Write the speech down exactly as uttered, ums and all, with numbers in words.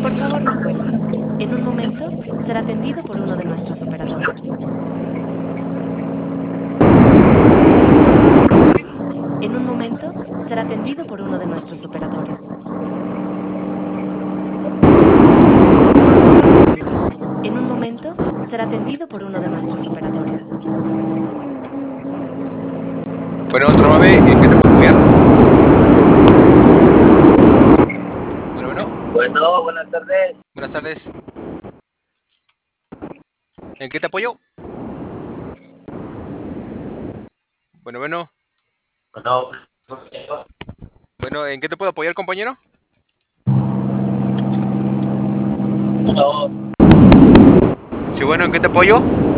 Por favor, no cuelgue. En un momento será atendido por uno de nuestros operadores. En un momento será atendido por uno de nuestros operadores. En un momento será atendido por uno de nuestros operadores. Bueno, otra nave, ¿en qué te puedo apoyar? Bueno, bueno. Bueno, buenas tardes. Buenas tardes. ¿En qué te apoyo? Bueno, bueno. Bueno, Bueno, ¿en qué te puedo apoyar, compañero? bueno, Sí, bueno, ¿en qué te apoyo?